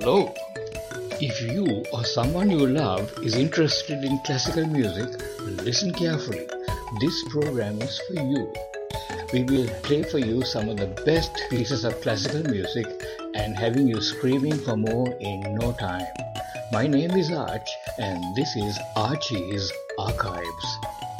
Hello. If you or someone you love is interested in classical music, listen carefully. This program is for you. We will play for you some of the best pieces of classical music and having you screaming for more in no time. My name is Arch and this is Archie's Archives.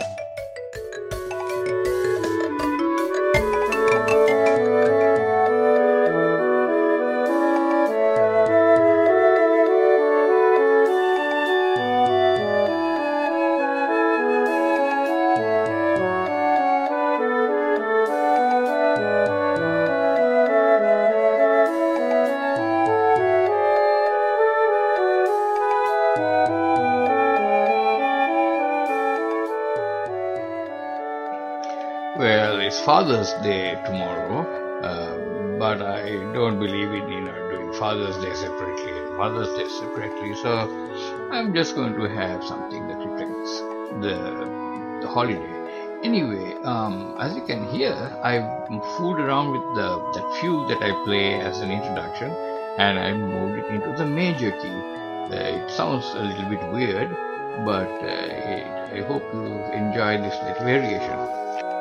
Well, it's Father's Day tomorrow, but I don't believe in doing Father's Day separately and Mother's Day separately. So I'm just going to have something that reflects the holiday. Anyway, as you can hear, I've fooled around with that fugue that I play as an introduction, and I moved it into the major key. It sounds a little bit weird, but I hope you enjoy this little variation.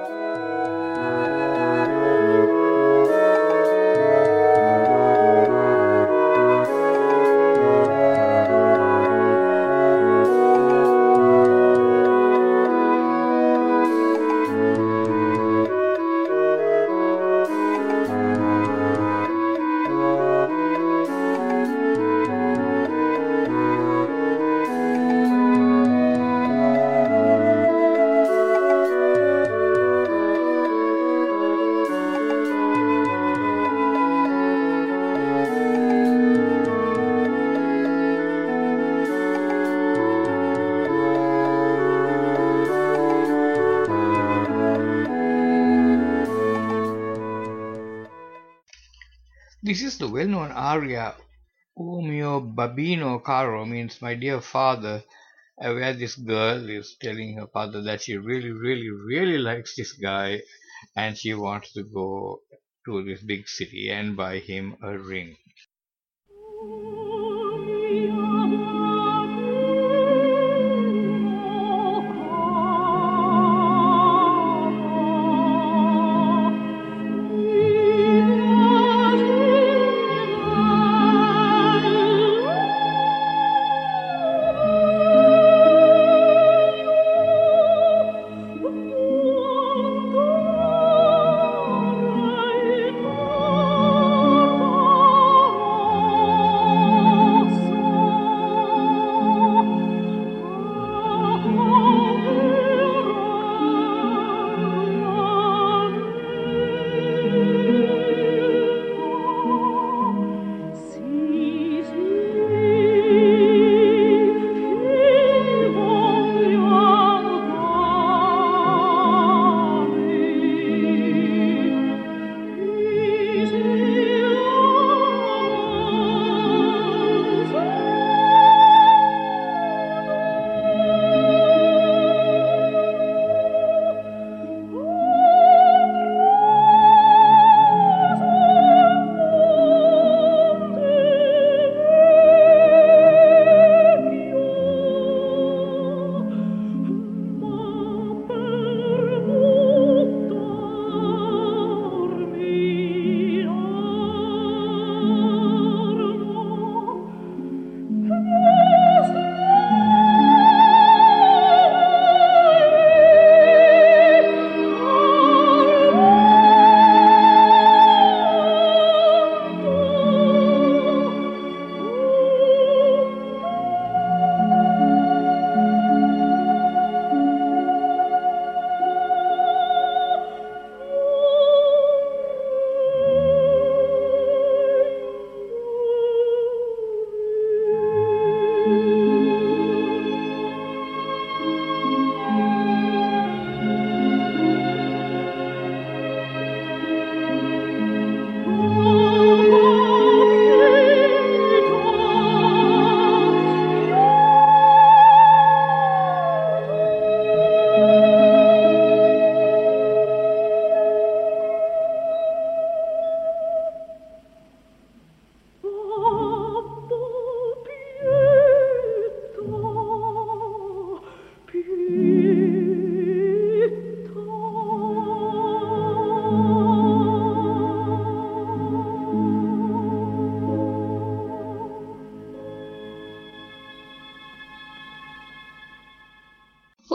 This is the well-known aria "O mio babbino caro" means "my dear father," where this girl is telling her father that she really, really, really likes this guy and she wants to go to this big city and buy him a ring.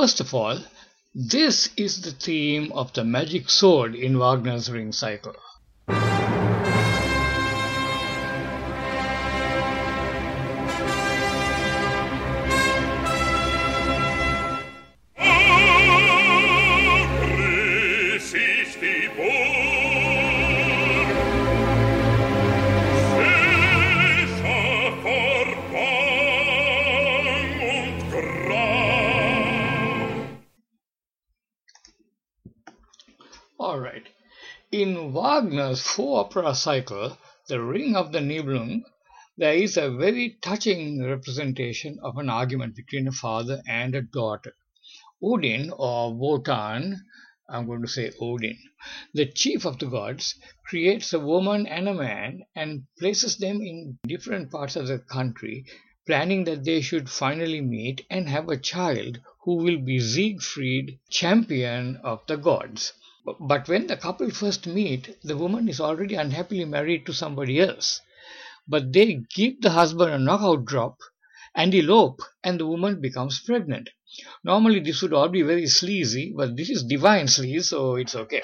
First of all, this is the theme of the magic sword in Wagner's Ring Cycle. Alright, in Wagner's four-opera cycle, The Ring of the Nibelung, there is a very touching representation of an argument between a father and a daughter. Odin, or Wotan, I'm going to say Odin, the chief of the gods, creates a woman and a man and places them in different parts of the country, planning that they should finally meet and have a child who will be Siegfried, champion of the gods. But when the couple first meet, the woman is already unhappily married to somebody else. But they give the husband a knockout drop and elope, and the woman becomes pregnant. Normally this would all be very sleazy, but this is divine sleaze, so it's okay.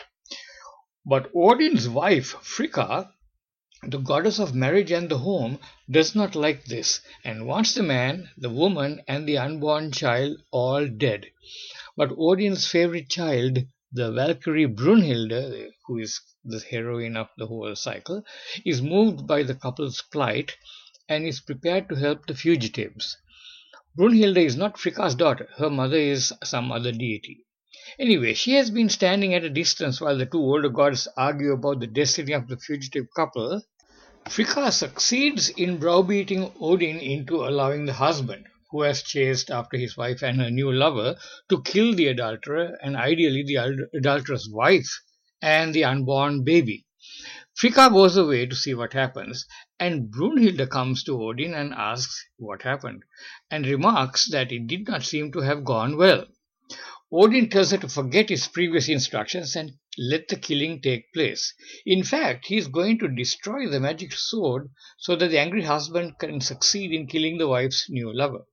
But Odin's wife, Frigga, the goddess of marriage and the home, does not like this and wants the man, the woman, and the unborn child all dead. But Odin's favorite child, the Valkyrie Brunhilde, who is the heroine of the whole cycle, is moved by the couple's plight and is prepared to help the fugitives. Brunhilde is not Frigga's daughter. Her mother is some other deity. Anyway, she has been standing at a distance while the two older gods argue about the destiny of the fugitive couple. Frigga succeeds in browbeating Odin into allowing the husband, who has chased after his wife and her new lover, to kill the adulterer and ideally the adulterous wife and the unborn baby. Frigga goes away to see what happens, and Brunhilde comes to Odin and asks what happened, and remarks that it did not seem to have gone well. Odin tells her to forget his previous instructions and let the killing take place. In fact, he is going to destroy the magic sword so that the angry husband can succeed in killing the wife's new lover.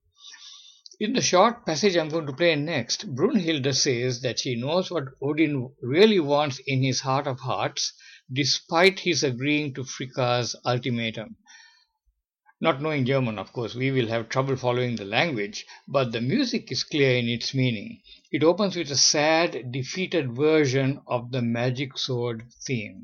In the short passage I'm going to play next, Brunhilde says that she knows what Odin really wants in his heart of hearts, despite his agreeing to Frigga's ultimatum. Not knowing German, of course, we will have trouble following the language, but the music is clear in its meaning. It opens with a sad, defeated version of the magic sword theme.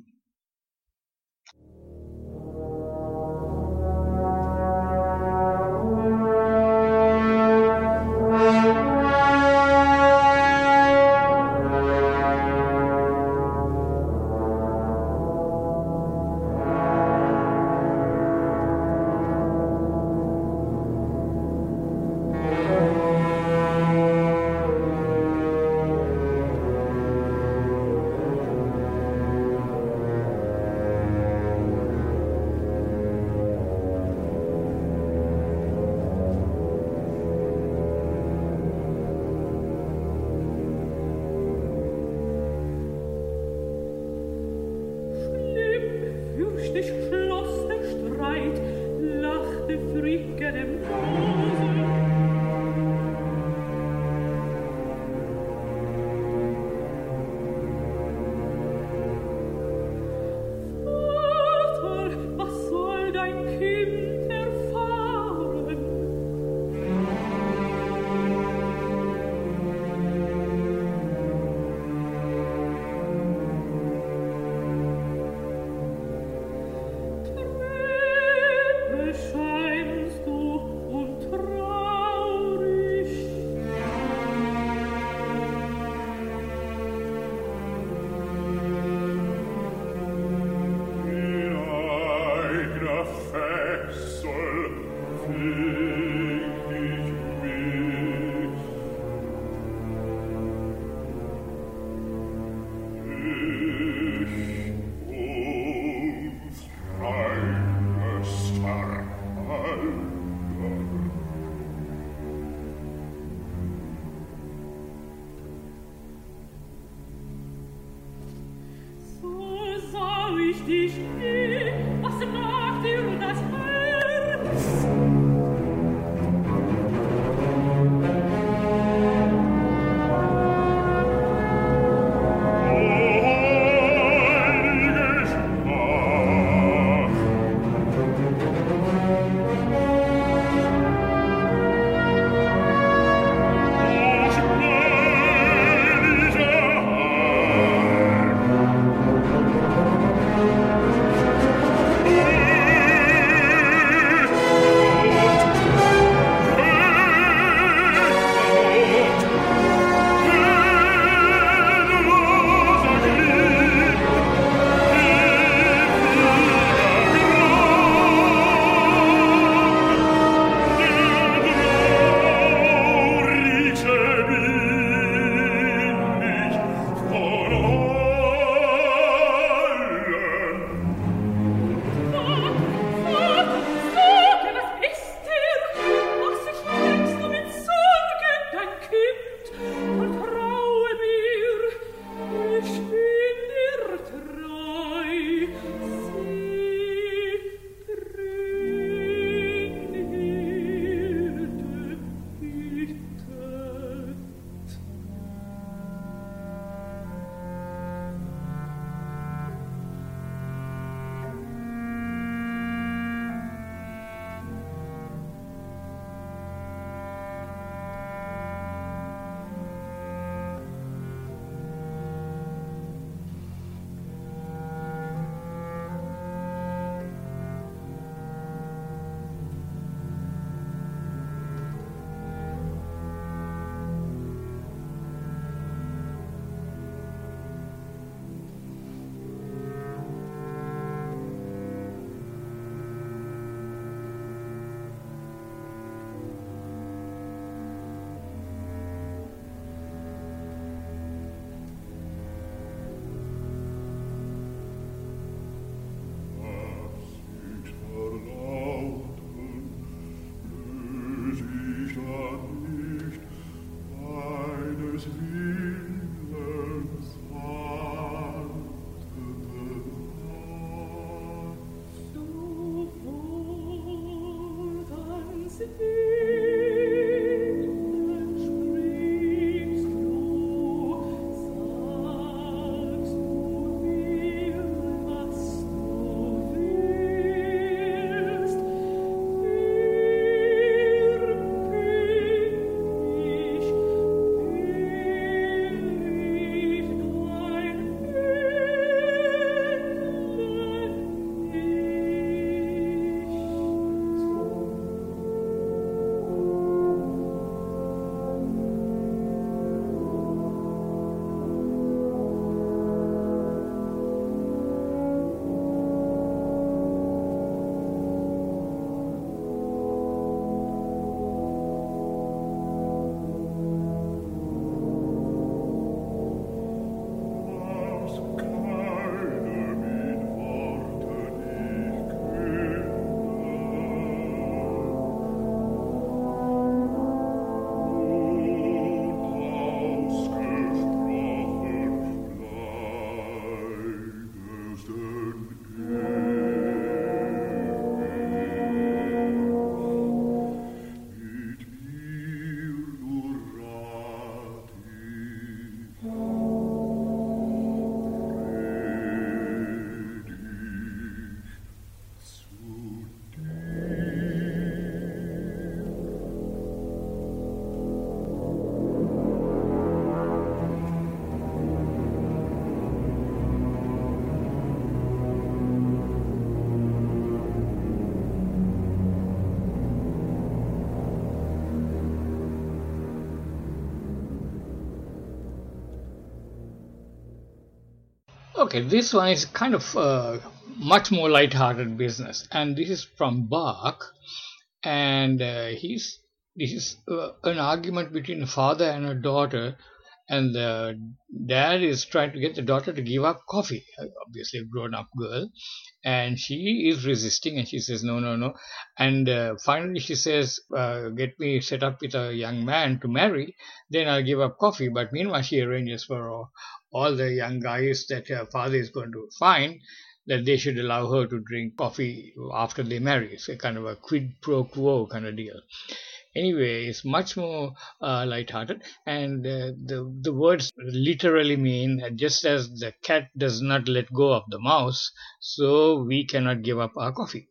Okay, this one is kind of much more light-hearted business, and this is from Bach, and he's this is an argument between a father and a daughter, and the dad is trying to get the daughter to give up coffee, obviously a grown-up girl, and she is resisting, and she says no, no, no, and finally she says, get me set up with a young man to marry, then I'll give up coffee. But meanwhile she arranges for all the young guys that her father is going to find, that they should allow her to drink coffee after they marry. It's a kind of a quid pro quo kind of deal. Anyway, it's much more light-hearted, and the words literally mean that just as the cat does not let go of the mouse, so we cannot give up our coffee.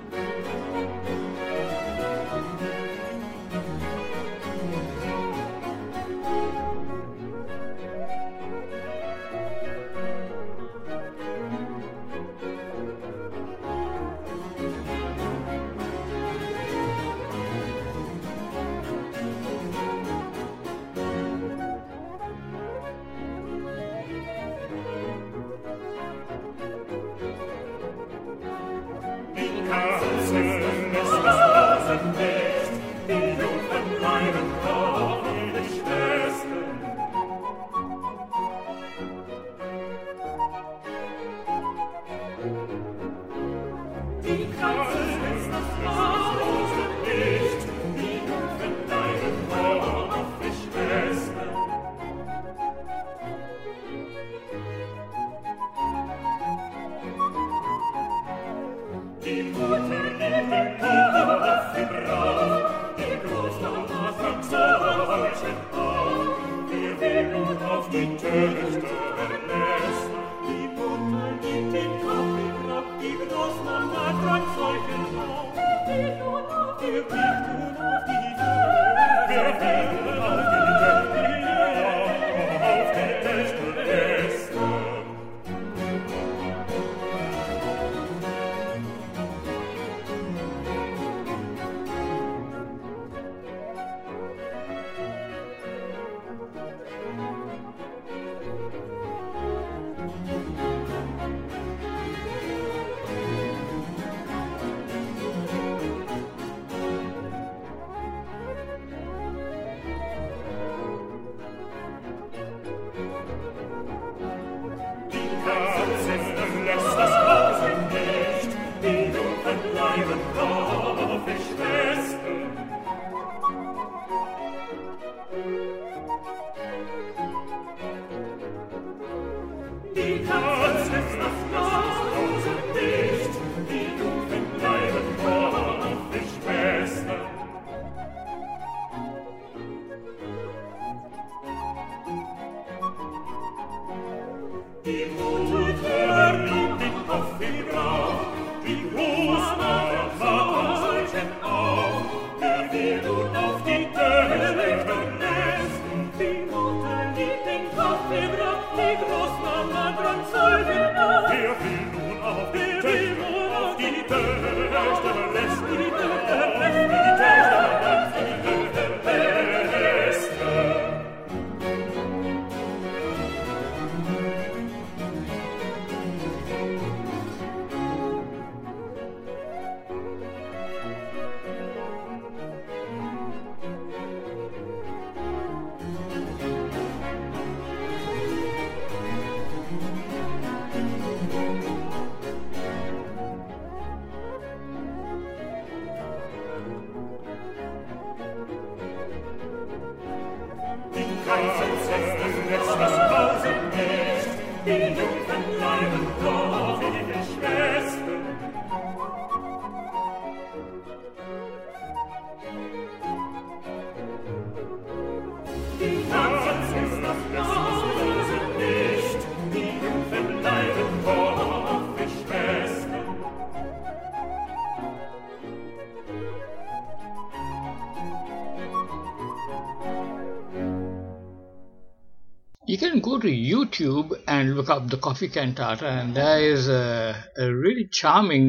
You can go to YouTube and look up the Coffee Cantata, and there is a really charming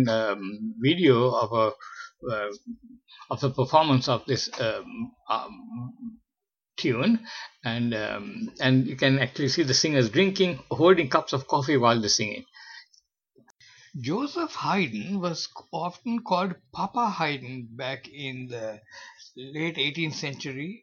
video of a performance of this tune, and you can actually see the singers drinking, holding cups of coffee while they're singing. Joseph Haydn was often called Papa Haydn back in the late 18th century.